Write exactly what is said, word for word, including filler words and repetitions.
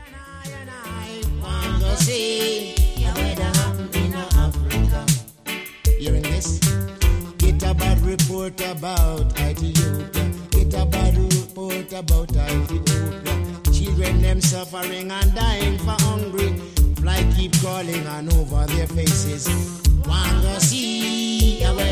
And I want to see what happened in Africa. Hearing this? Get a bad report about Ethiopia. Get a bad report about Ethiopia. Children them suffering and dying for hungry. Fly keep crawling on over their faces. Want to see what